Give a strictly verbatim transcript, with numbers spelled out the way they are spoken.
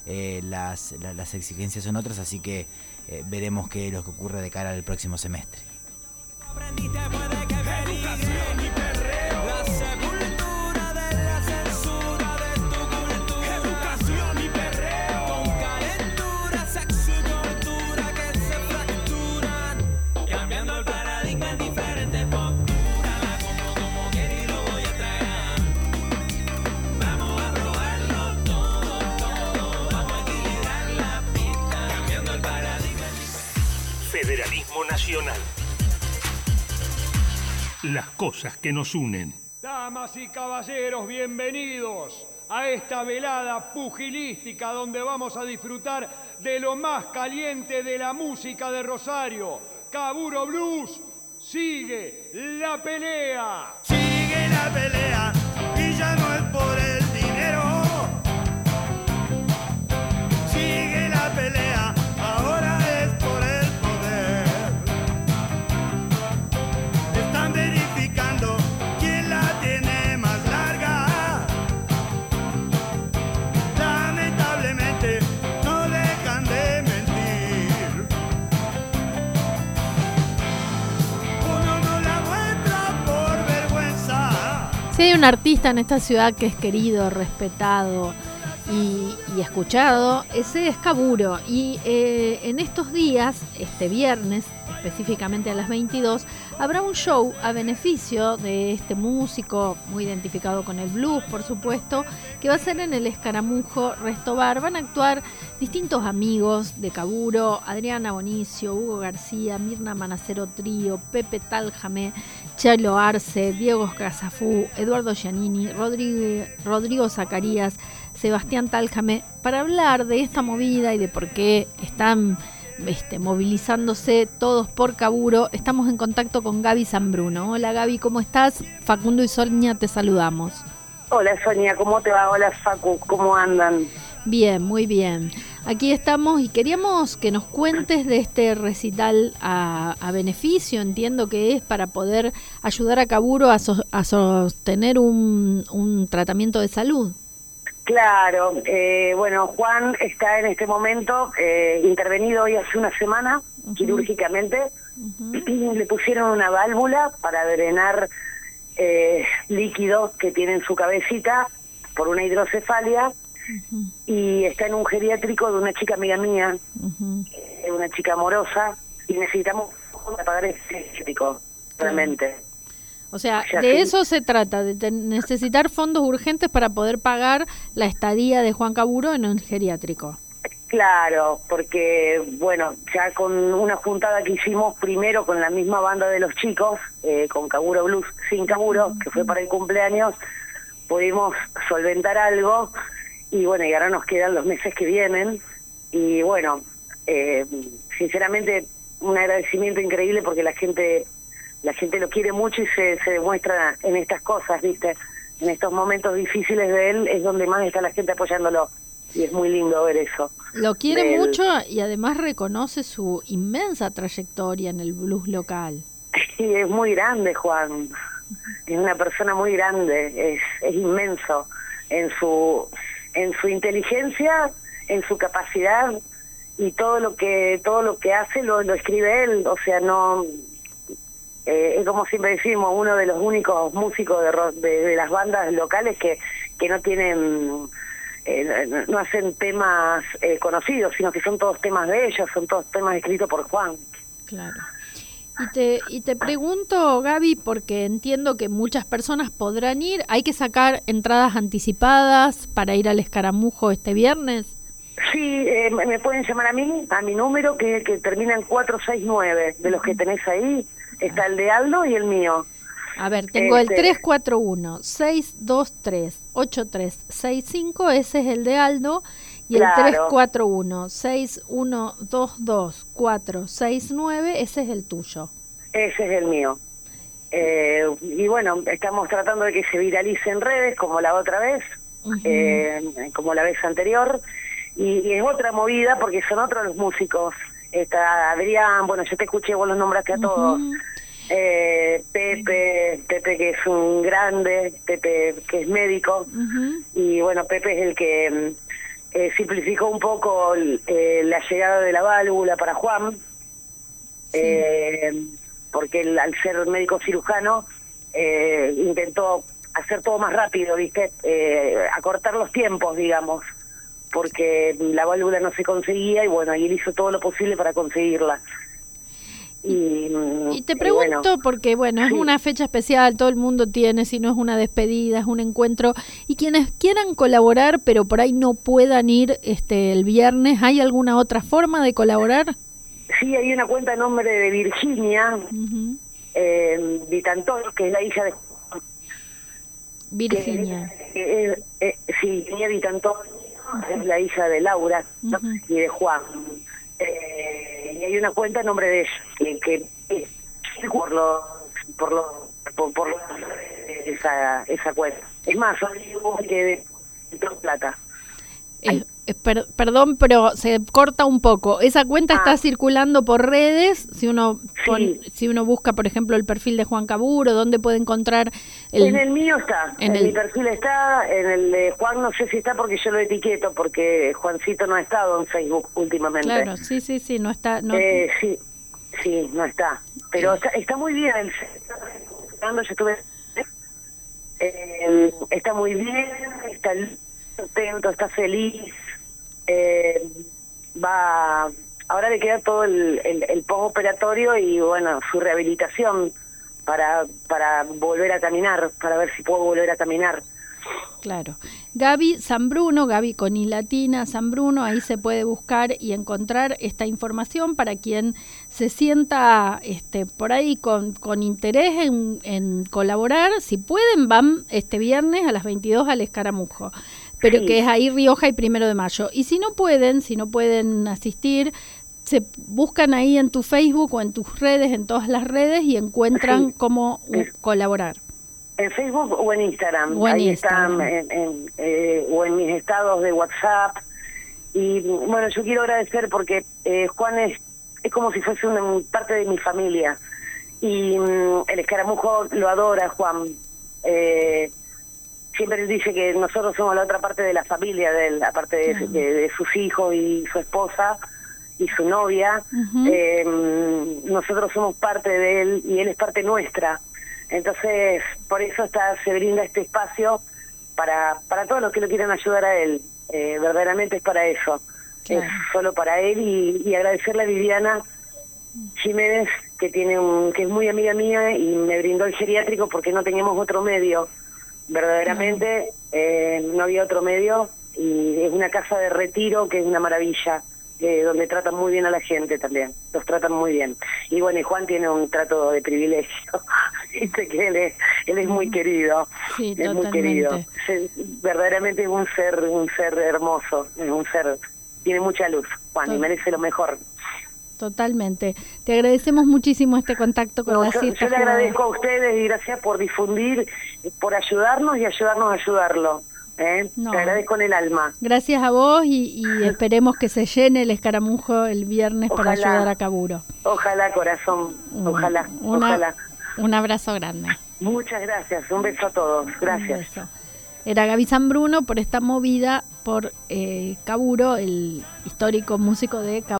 eh, las, la, las exigencias son otras, así que eh, veremos qué es lo que ocurre de cara al próximo semestre. Federalismo Nacional. Las cosas que nos unen. Damas y caballeros, bienvenidos a esta velada pugilística donde vamos a disfrutar de lo más caliente de la música de Rosario. Caburo Blues, sigue la pelea. Sigue la pelea y ya no es por el dinero. Sigue la pelea, ahora es por el poder. Están verificando quién la tiene más larga. Lamentablemente no dejan de mentir. Uno no la muestra por vergüenza. Si hay un artista en esta ciudad que es querido, respetado y, y escuchado, ese es Caburo. Y eh, en estos días, este viernes, específicamente a las veintidós, habrá un show a beneficio de este músico, muy identificado con el blues, por supuesto, que va a ser en el Escaramujo Resto Bar. Van a actuar distintos amigos de Caburo: Adriana Bonicio, Hugo García, Mirna Manacero Trío, Pepe Taljame, Chelo Arce, Diego Casafú, Eduardo Giannini, Rodrigo, Rodrigo Zacarías, Sebastián Taljame, para hablar de esta movida y de por qué están este, movilizándose todos por Caburo. Estamos en contacto con Gaby Zambruno. Hola Gaby, ¿cómo estás? Facundo y Sonia te saludamos. Hola Sonia, ¿cómo te va? Hola Facu, ¿cómo andan? Bien, muy bien. Aquí estamos y queríamos que nos cuentes de este recital a, a beneficio. Entiendo que es para poder ayudar a Caburo a, so, a sostener un, un tratamiento de salud. Claro, eh, bueno, Juan está en este momento eh, intervenido hoy hace una semana, uh-huh. quirúrgicamente. Uh-huh. Le pusieron una válvula para drenar eh, líquido que tiene en su cabecita por una hidrocefalia. Uh-huh. Y está en un geriátrico de una chica amiga mía, uh-huh. eh, una chica amorosa, y necesitamos pagar ese geriátrico, realmente. Uh-huh. O sea, o sea, de sí. eso se trata, de te- necesitar fondos urgentes para poder pagar la estadía de Juan Caburo en un geriátrico. Claro, porque, bueno, ya con una juntada que hicimos primero con la misma banda de los chicos, eh, con Caburo Blues sin Caburo, uh-huh. que fue para el cumpleaños, pudimos solventar algo, y bueno, y ahora nos quedan los meses que vienen, y bueno, eh, sinceramente, un agradecimiento increíble porque la gente... La gente lo quiere mucho y se, se demuestra en estas cosas, ¿viste? En estos momentos difíciles de él es donde más está la gente apoyándolo. Y es muy lindo ver eso. Lo quiere mucho y además reconoce su inmensa trayectoria en el blues local. Sí, es muy grande, Juan. Es una persona muy grande, es, es inmenso en su, en su inteligencia, en su capacidad, y todo lo que, todo lo que hace lo, lo escribe él. O sea, no... Eh, es como siempre decimos, uno de los únicos músicos de, rock, de, de las bandas locales que, que no tienen, eh, no hacen temas eh, conocidos, sino que son todos temas de ellos, son todos temas escritos por Juan. Claro. Y te, y te pregunto, Gaby, porque entiendo que muchas personas podrán ir, ¿hay que sacar entradas anticipadas para ir al Escaramujo este viernes? Sí, eh, me pueden llamar a mí, a mi número, que, que termina en cuatro seis nueve, de los que tenés ahí. Está el de Aldo y el mío. A ver, tengo este... el tres cuatro uno, seis dos tres, ocho tres seis cinco, ese es el de Aldo, y claro. El tres cuatro uno, seis uno dos dos, cuatro seis nueve, ese es el tuyo. Ese es el mío. Eh, y bueno, estamos tratando de que se viralice en redes, como la otra vez, uh-huh. eh, como la vez anterior, y, y es otra movida porque son otros los músicos. Está Adrián, bueno, yo te escuché, vos los nombraste a todos. Uh-huh. eh, Pepe, Pepe que es un grande, Pepe que es médico, uh-huh. y bueno, Pepe es el que eh, simplificó un poco eh, la llegada de la válvula para Juan, sí. eh, porque él, al ser médico cirujano, eh, intentó hacer todo más rápido, ¿viste? Eh, acortar los tiempos, digamos, porque la válvula no se conseguía y bueno, y él hizo todo lo posible para conseguirla. Y, y te pregunto, bueno, porque bueno, es sí. una fecha especial, todo el mundo tiene, si no es una despedida, es un encuentro, y quienes quieran colaborar, pero por ahí no puedan ir este el viernes, ¿hay alguna otra forma de colaborar? Sí, hay una cuenta a nombre de Virginia, uh-huh. eh, Vitantón, que es la hija de Virginia. Que, eh, eh, sí, Virginia Vitantón, uh-huh. es la hija de Laura, ¿no? uh-huh. y de Juan. Eh, y hay una cuenta a nombre de ella que, que eh, por lo por lo por, por lo, esa esa cuenta es más son que de, de plata eh, eh, per, perdón pero se corta un poco. Esa cuenta ah. está circulando por redes. Si uno pon, sí. si uno busca por ejemplo el perfil de Juan Caburo, ¿dónde puede encontrar el? En el mío está, en, en el... mi perfil está, en el de Juan no sé si está porque yo lo etiqueto, porque Juancito no ha estado en Facebook últimamente. Claro, sí, sí, sí, no está. No... Eh, sí, sí, no está, pero está, está muy bien. El... Yo estuve, eh, está muy bien, está contento, está feliz. Eh, va ahora le queda todo el, el, el postoperatorio y bueno, su rehabilitación para para volver a caminar, para ver si puedo volver a caminar. Claro. Gaby Zambruno, Gaby con I latina, Zambruno, ahí se puede buscar y encontrar esta información para quien se sienta este por ahí con, con interés en, en colaborar. Si pueden, van este viernes a las veintidós al Escaramujo, pero sí. que es ahí Rioja y Primero de Mayo. Y si no pueden, si no pueden asistir, se buscan ahí en tu Facebook o en tus redes, en todas las redes, y encuentran sí. cómo uh, colaborar. En Facebook o en Instagram, o en ahí Instagram. están, en, en, eh, o en mis estados de WhatsApp. Y bueno, yo quiero agradecer porque eh, Juan es, es como si fuese una parte de mi familia. Y um, el Escaramujo lo adora, Juan. Eh, siempre dice que nosotros somos la otra parte de la familia de él, aparte de, uh-huh. de, de sus hijos y su esposa y su novia. Uh-huh. eh, nosotros somos parte de él y él es parte nuestra. Entonces, por eso está se brinda este espacio para para todos los que lo quieran ayudar a él. Eh, verdaderamente es para eso. Claro. Es solo para él y, y agradecerle a Viviana Jiménez, que tiene un que es muy amiga mía y me brindó el geriátrico porque no teníamos otro medio. Verdaderamente eh, no había otro medio y es una casa de retiro que es una maravilla. Eh, donde tratan muy bien a la gente también, los tratan muy bien. Y bueno, y Juan tiene un trato de privilegio, viste que él es, él es muy querido, sí, es totalmente. muy querido. Se, verdaderamente es un ser, un ser hermoso, es un ser, tiene mucha luz, Juan, Tot- y merece lo mejor. Totalmente. Te agradecemos muchísimo este contacto con no, la yo, siesta. Yo le agradezco a ustedes y gracias por difundir, por ayudarnos y ayudarnos a ayudarlo. ¿Eh? No. Te agradezco en el alma. Gracias a vos y, y esperemos que se llene el Escaramujo el viernes ojalá, para ayudar a Caburo. Ojalá, corazón, ojalá, una, ojalá. Un abrazo grande. Muchas gracias, un beso a todos, gracias. Era Gaby Zambruno por esta movida por eh, Caburo, el histórico músico de Caburo.